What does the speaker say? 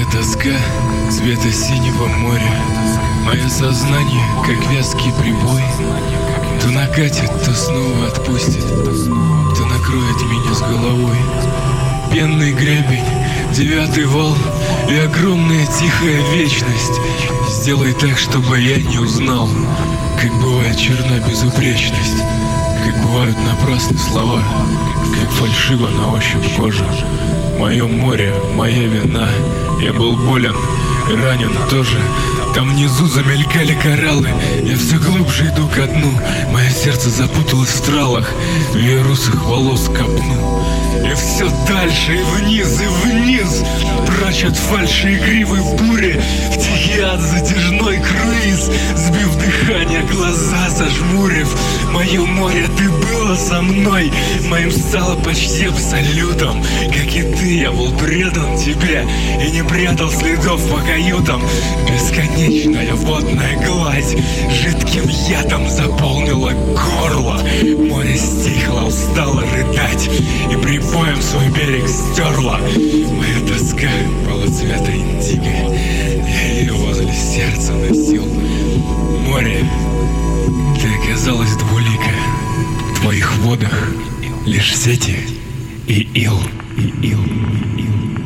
Моя тоска цвета синего моря, мое сознание, как вязкий прибой, то накатит, то снова отпустит, то накроет меня с головой. Пенный гребень, девятый вал и огромная тихая вечность. Сделай так, чтобы я не узнал, как бывает черна безупречность, как бывают напрасны слова, как фальшиво на ощупь кожа. Мое море, моя вина, я был болен и ранен тоже. Там внизу замелькали кораллы, я все глубже иду ко дну. Мое сердце запуталось в тралах, в ее русых волос копну. И все дальше, и вниз, прочь от фальши игривой бури, в тихий ад затяжной круиз, сбив дыхание, глаза зажмурив. Мое море, ты была со мной, моим стало почти абсолютом. Как и ты, я был предан тебе и не прятал следов по каютам. Бесконечная водная гладь жидким ядом заполнила горло. Море стихло, устало рыдать и прибоем свой берег стерла. Моя тоска была цвета индиго, я ее возле сердца носил. Море, ты оказалась двулика, в твоих водах лишь сети и ил, и ил, и ил.